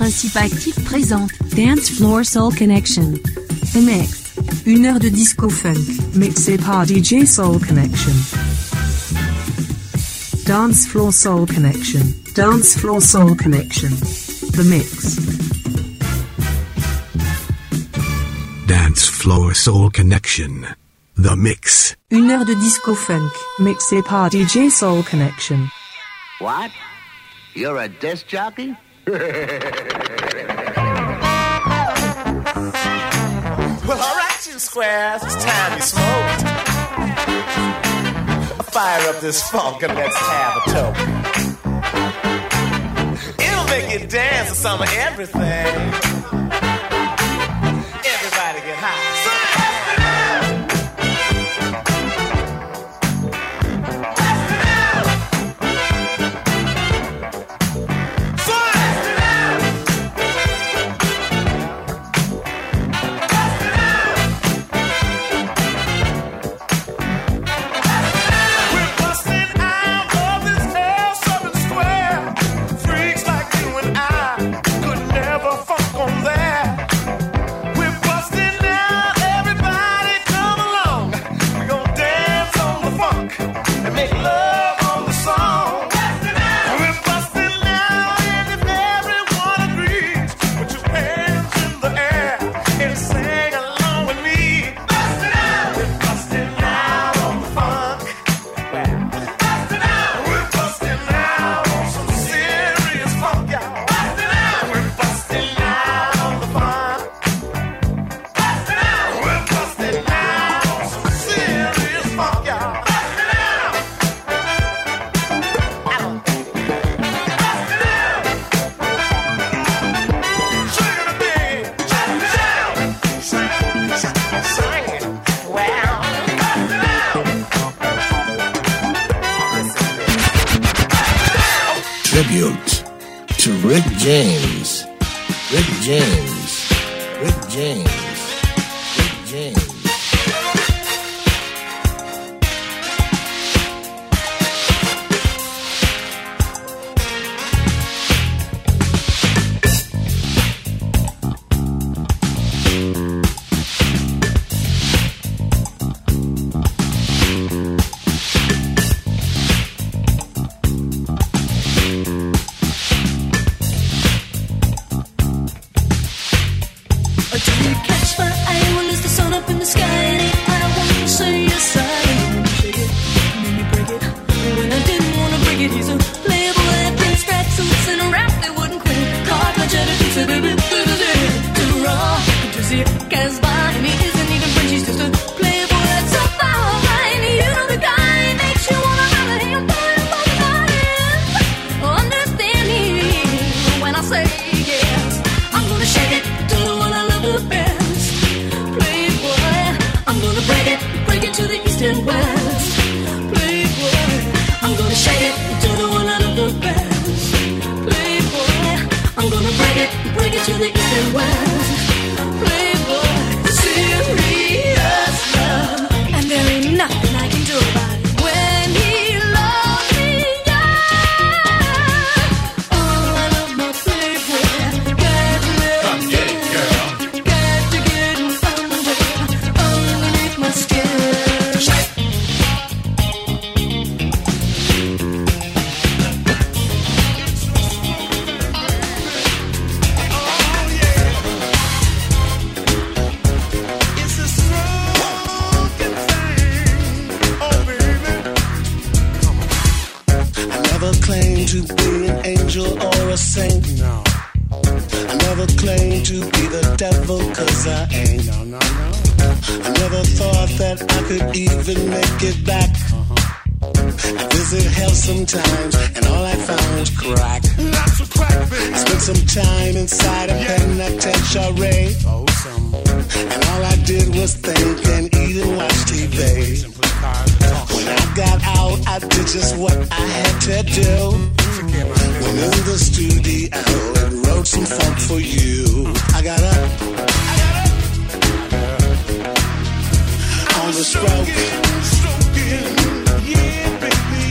Principe Actif présente Dance Floor Soul Connection. The Mix. 1 heure de disco funk. Mixé par DJ Soul Connection. Dance Floor Soul Connection. Dance Floor Soul Connection. The Mix. Dance Floor Soul Connection. The Mix. 1 heure de disco funk. Mixé par DJ Soul Connection. What? You're a disc jockey? Well, alright, you squares, it's time you smoked. Fire up this funk and let's have a toke. It'll make you dance to some of everything. Everybody get high. Tribute to Rick James. Rick James. Rick James. Rick James.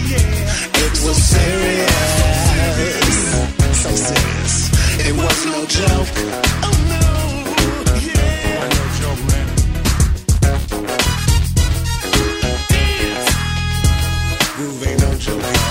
It was no joke. Oh no, yeah. Ain't no joke, man. Dance. Groove ain't no joke, y'all.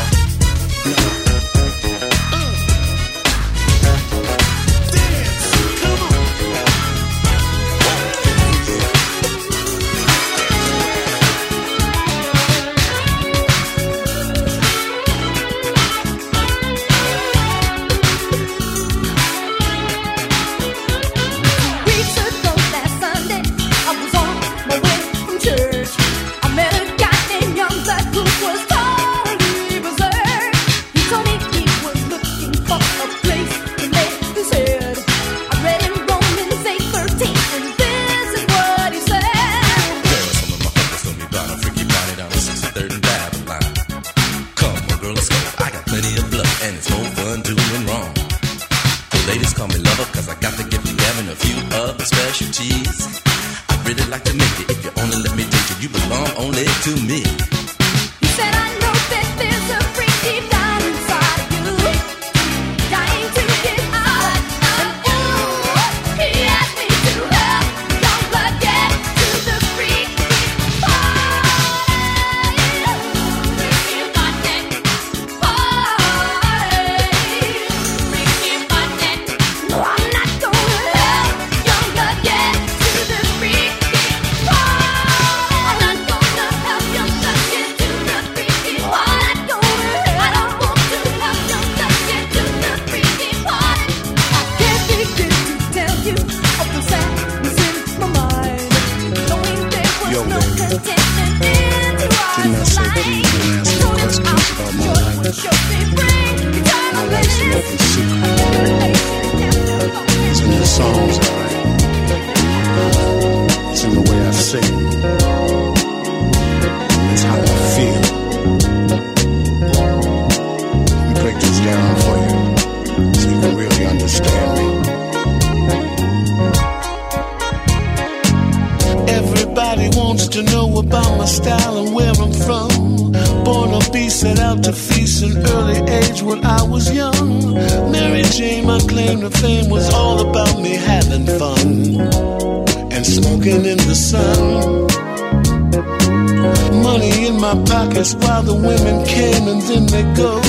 While the women came and then they go.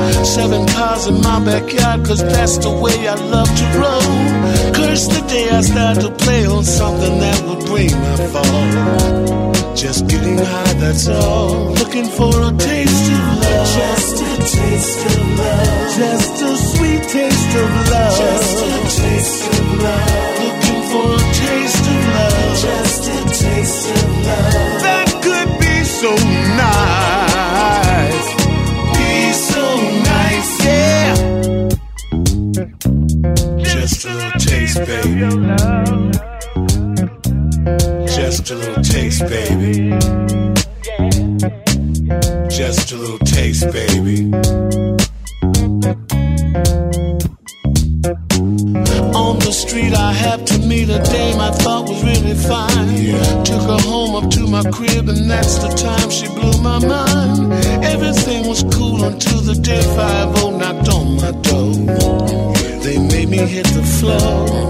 7 cars in my backyard, cause that's the way I love to roll. Curse the day I start to play on something that would bring my fall. Just getting high, that's all. Looking for a taste of love. Just a taste of love. Just a sweet taste of love. Just a taste of love. Looking for a taste of love. Just a taste of love. That could be so nice. Be so nice, yeah. Just a little taste, baby. Just a little taste, baby. Just a little taste, baby. On the street I happened to meet a dame I thought was really fine. Took her home up to my crib and that's the time she blew my mind. Everything was cool until the day 5-0 knocked on my door. They made me hit the floor.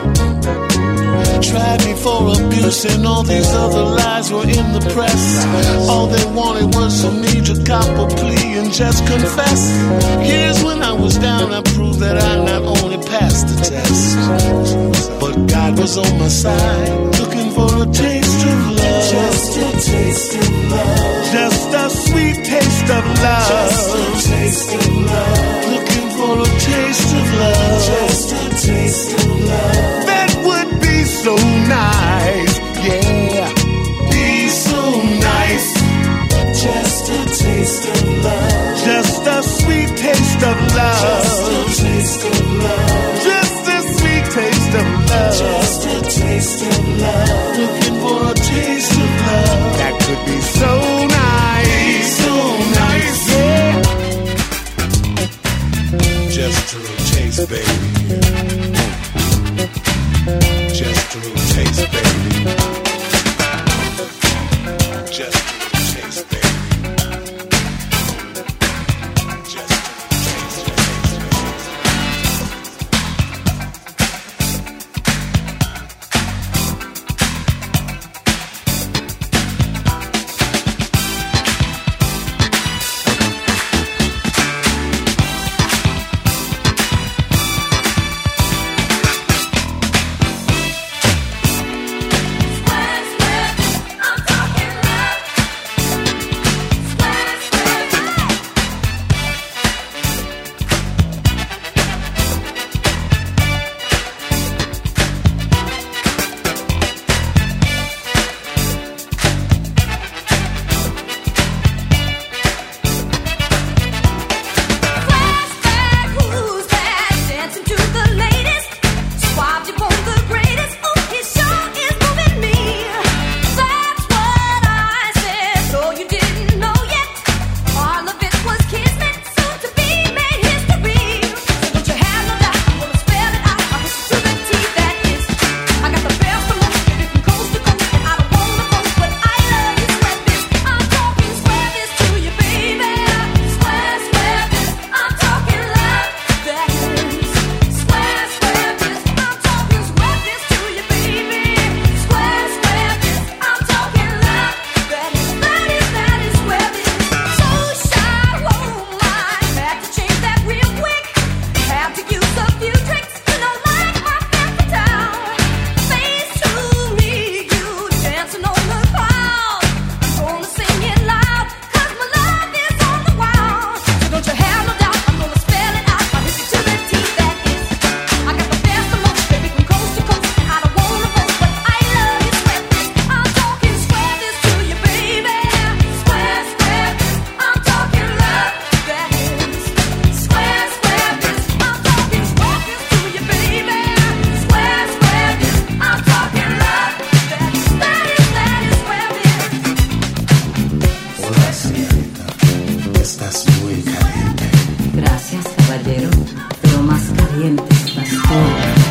Tried me for abuse and all these other lies were in the press. All they wanted was for me to cop a plea and just confess. Here's when I was down, I proved that I not only passed the test, but God was on my side, looking for a taste of love. Just a taste of love. Just a sweet taste of love. Just a taste of love. Looking for a taste of love. Just a taste of love. That would be so nice, yeah. Be so nice. Just a taste of love. Just a sweet taste of love. Just a taste of love. Just a sweet taste of love. Just a taste of love. Looking for a taste of love. That could be so nice. Be so nice, yeah. Just a little taste, baby. Just a little taste, baby. Just a little taste, baby. Just a little taste, baby. caliente, pastor.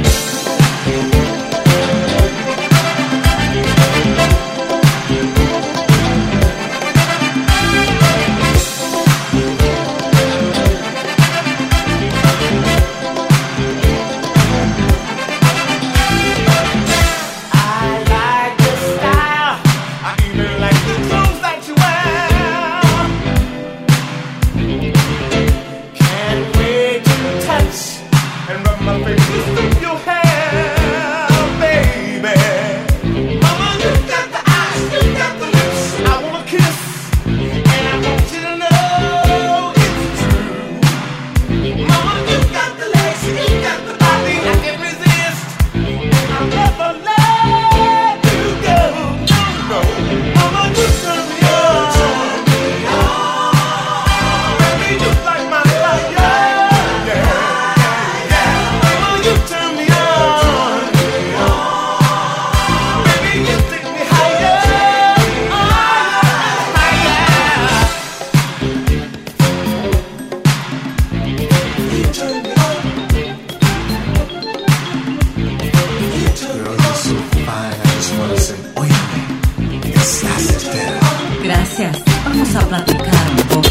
Gracias. Vamos a platicar un poco.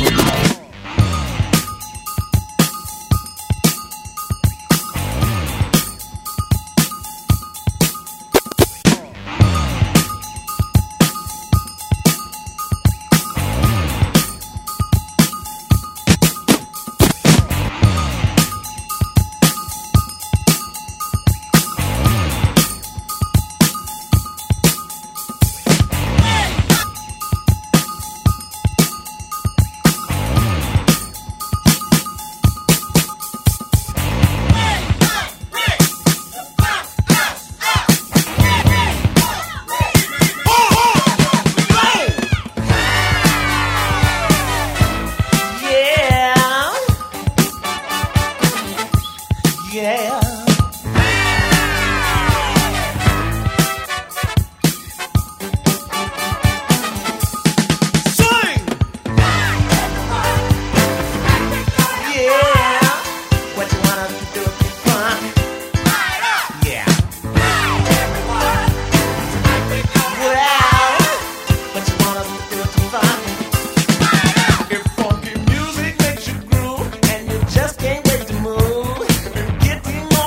Just can't wait to move and get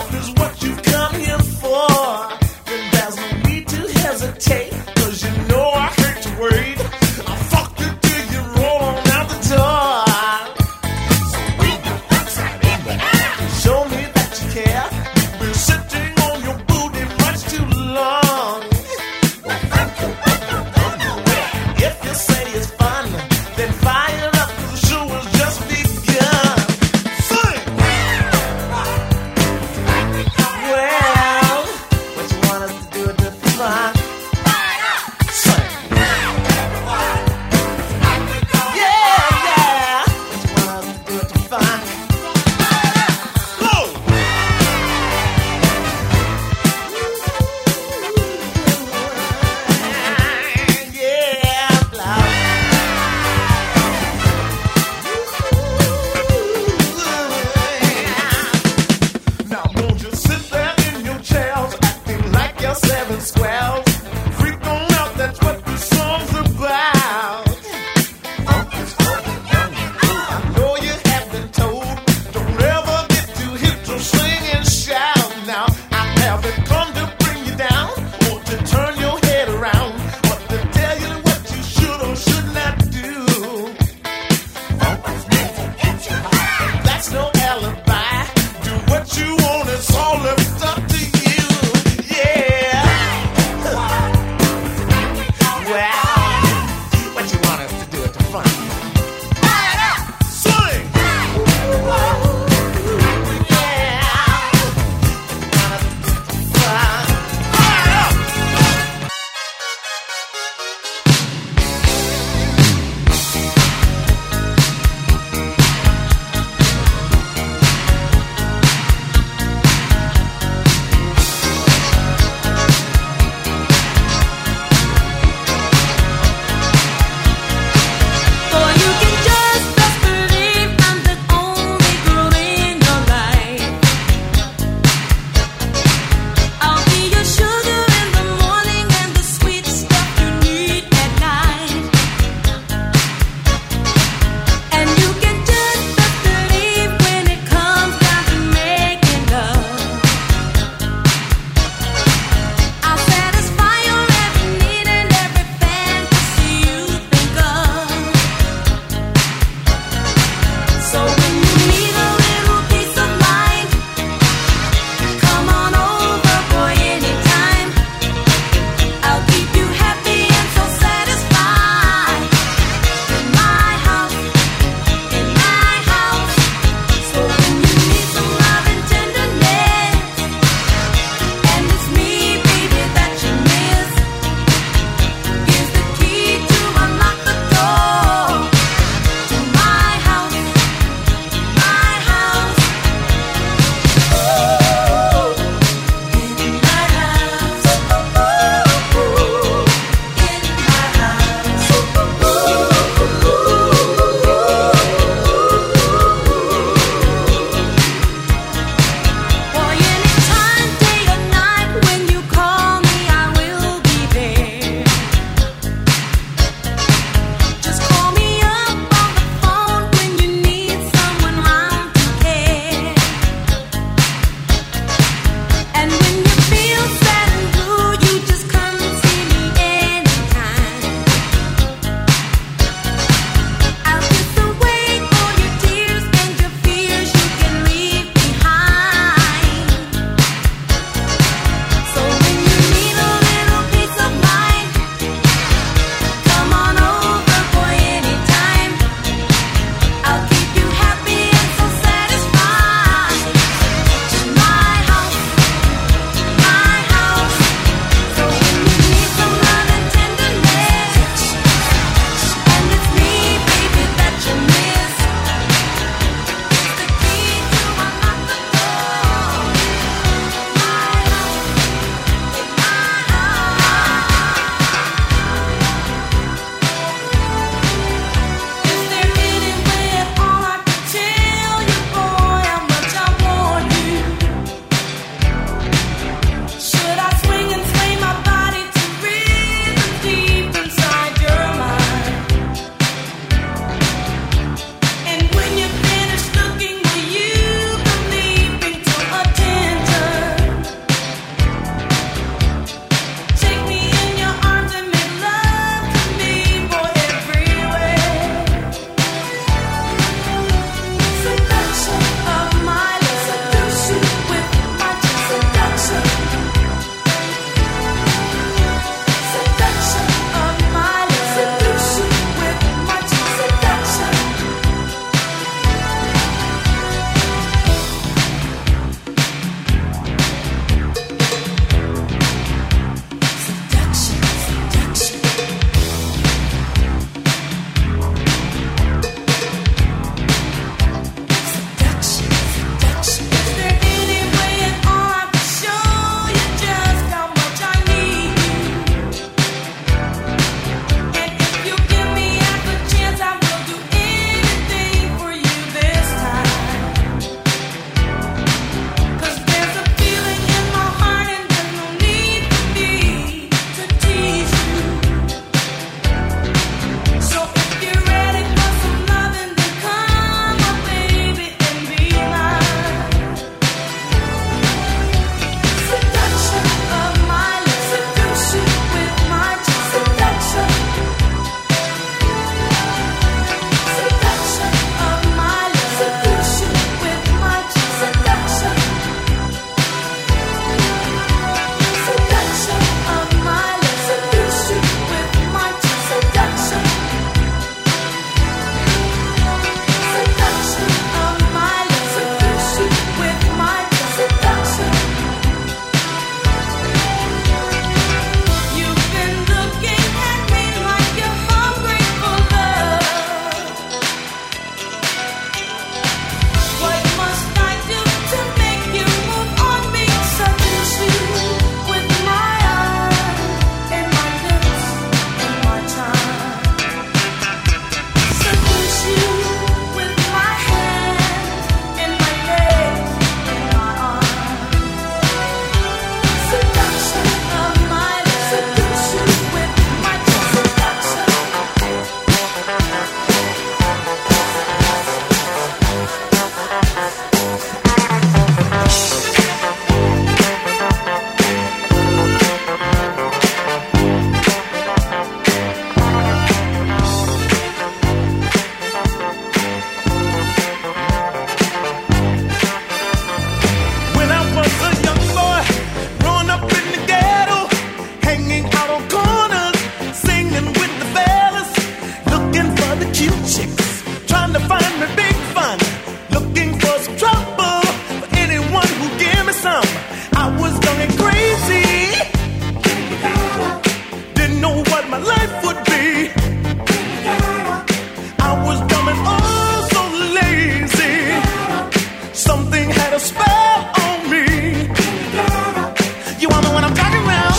a spell on me. You all know what I'm talking about.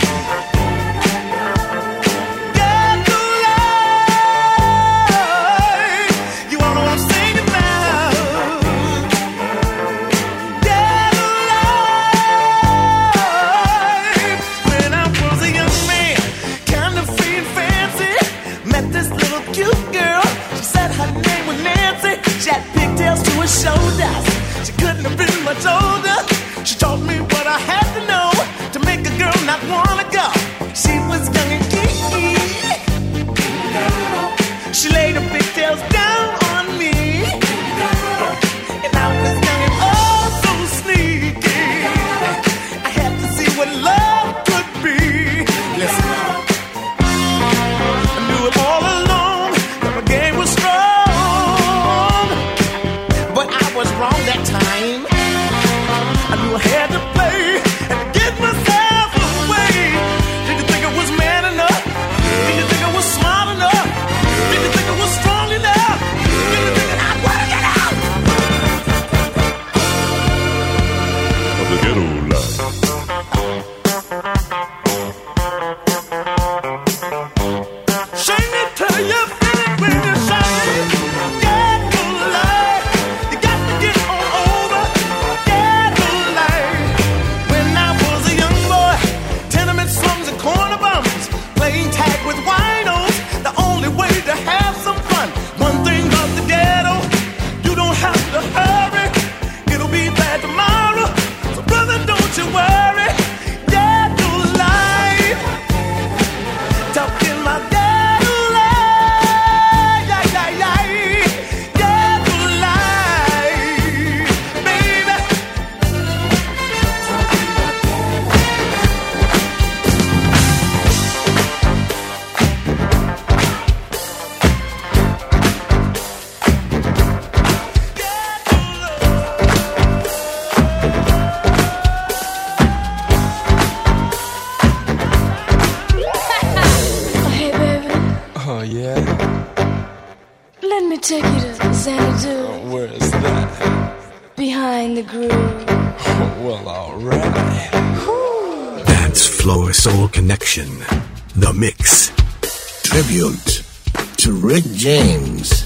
Shoulders. She couldn't have been much older. She taught me what I had to know to make a girl not wanna go. She was young and geeky. She laid her pigtails down on me, and I was young and oh so sneaky. I had to see what love could be. Listen, I knew it all along that my game was strong. Was wrong that time. I knew I had to play and get myself away. Did you think I was man enough? Did you think I was smart enough? Did you think I was strong enough? Did you think that I'd work it out? Of the ghetto life. Sing it till you feel it when you sing it. Ghetto life. Tag with winos, the only way to have some fun. One thing about the ghetto, you don't have to hurry. It'll be bad tomorrow, so brother, don't you worry. Ghetto life, talking my ghetto life, ghetto life, baby. Oh, yeah? Let me take you to Xanadu. Oh, where is that? Behind the groove. Oh, well, alright. Dance Floor Soul Connection. The Mix. Tribute to Rick James.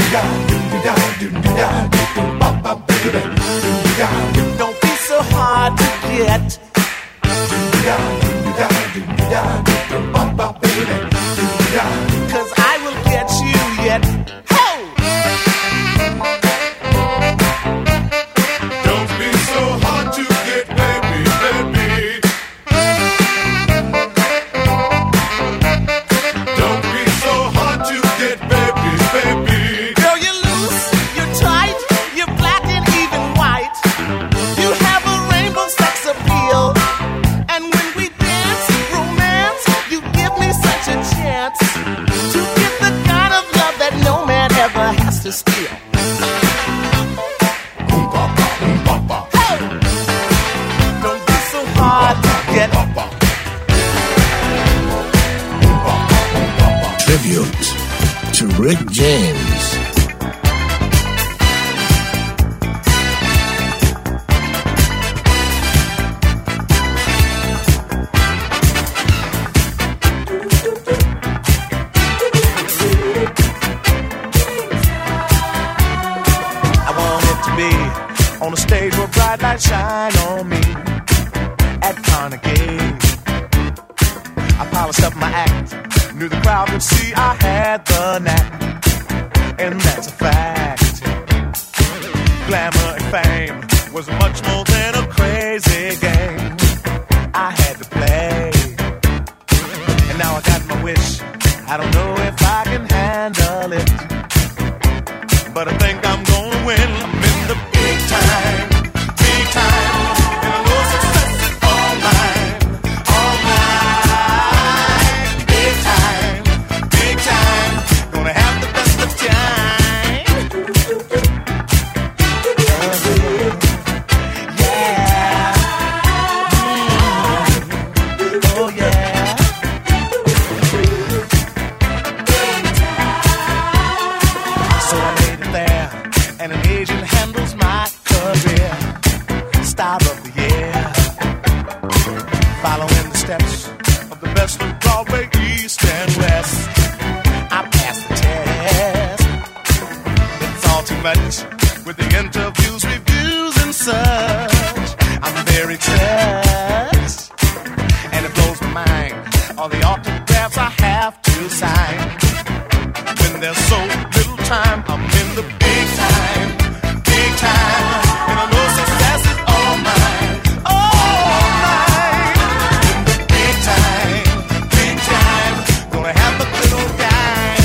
Don't be so hard to get. Cause I will get you yet. Ho! Don't be so hard to get, baby, baby. Don't be so hard to get, baby, baby. Girl, you're loose, you're tight, you're black and even white. You have a rainbow sex appeal. And when we dance, romance, you give me such a chance to get the kind of love that no man ever has to steal. Hey! Don't be so hard to get. Tribute to Rick James. I want it to be on a stage where bright lights shine on me. At Carnegie, I polished up my act. Knew the crowd would see I had the knack, and that's a fact. Glamour and fame was much more than a crazy game I had to play. And now I got my wish. I don't know if I can handle it, but I think I'm gonna win. I'm in the big time, big time. And I know success is all mine, all mine. Big time, big time. Gonna have the best of time. Yeah. Oh yeah. So I made it there, and an agent handles my career. Star of the year, following the steps of the best of Broadway, East and West. I passed the test. It's all too much with the interviews, reviews, and such. I'm very touched, and it blows my mind. All the autographs I have to sign. When there's so little time, I'm in the big time, big time. And I know success is all mine, all mine. In the big time, gonna have a good old time.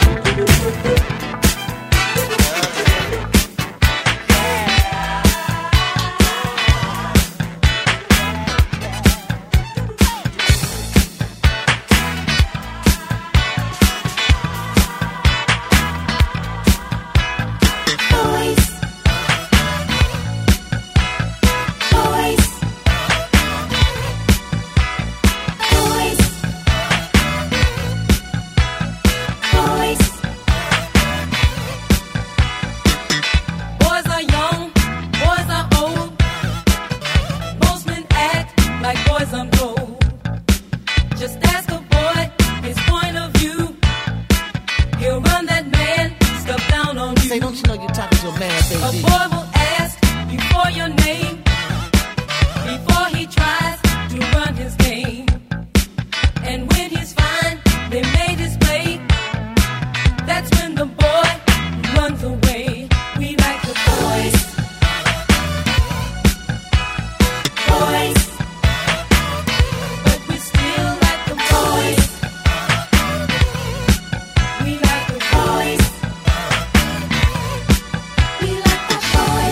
Boys are young, boys are old. Most men act like boys on gold. Just ask a boy his point of view. He'll run that man stuff down on you. Say, don't you know you're talking to a man, A baby? boy will ask you for your name before he tries to run his game. And when he's fine, they made his play. That's when the boy runs away. We like the boys. Boys. But we still like the boys. We like the boys. We like the boys.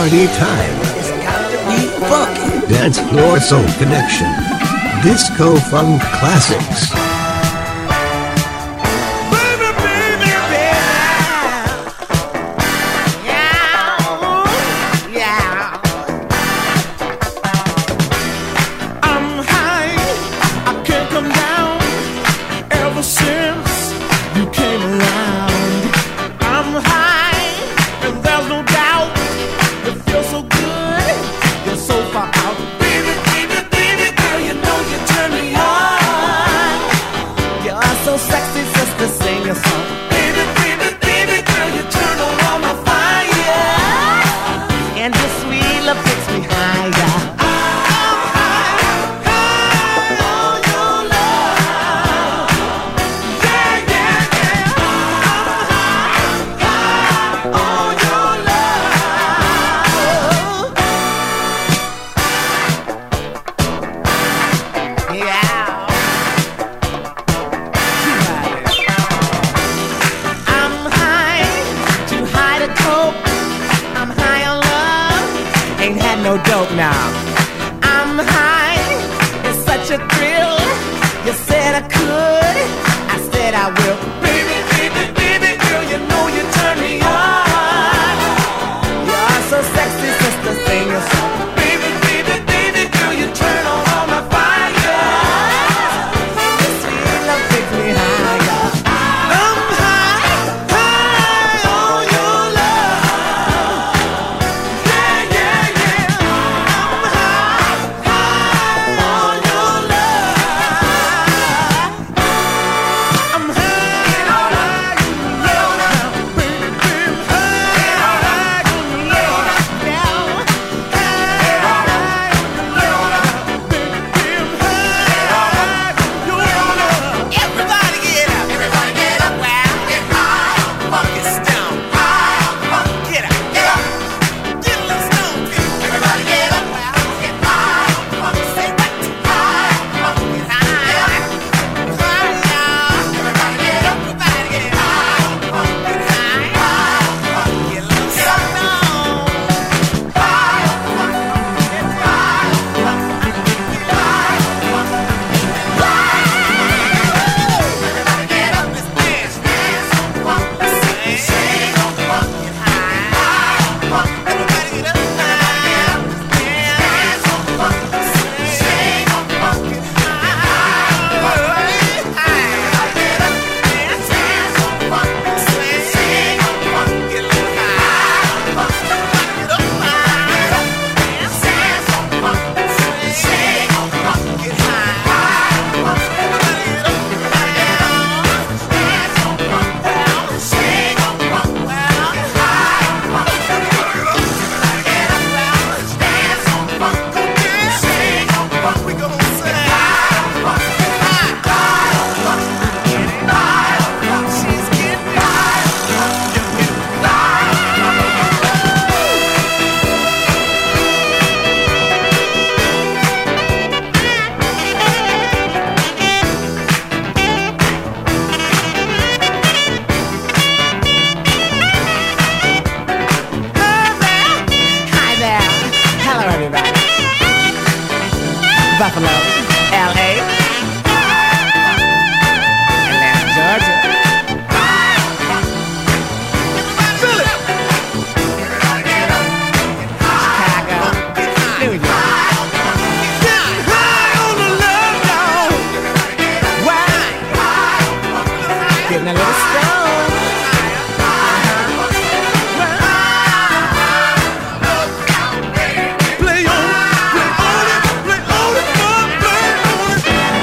party time. It's got to be funky. Dance Floor Soul Connection. Disco Funk Classics. Buffalo, L.A., Atlanta, Georgia, Philly, Chicago, New York. Getting high on the love, dog. Why? Getting a little stoned. Play on it, play on it, play on it, play on it.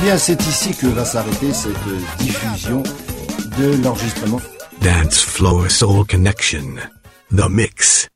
bien, c'est ici que va s'arrêter cette diffusion de l'enregistrement. Dance Floor Soul Connection. The Mix.